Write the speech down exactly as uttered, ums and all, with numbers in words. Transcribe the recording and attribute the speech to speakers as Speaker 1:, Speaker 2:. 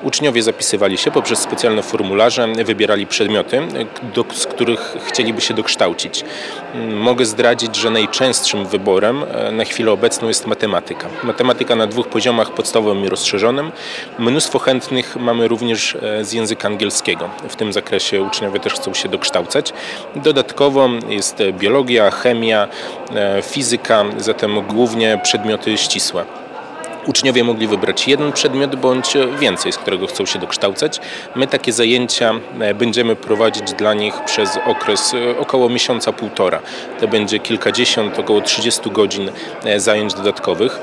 Speaker 1: Uczniowie zapisywali się poprzez specjalne formularze, wybierali przedmioty, do, z których chcieliby się dokształcić. Mogę zdradzić, że najczęstszym wyborem na chwilę obecną jest matematyka. Matematyka na dwóch poziomach, podstawowym i rozszerzonym. Mnóstwo chętnych mamy również z języka angielskiego. W tym zakresie uczniowie też chcą się dokształcać. Dodatkowo jest biologia, chemia, fizyka, zatem głównie przedmioty ścisłe. Uczniowie mogli wybrać jeden przedmiot bądź więcej, z którego chcą się dokształcać. My takie zajęcia będziemy prowadzić dla nich przez okres około miesiąca, półtora. To będzie kilkadziesiąt, około trzydziestu godzin zajęć dodatkowych.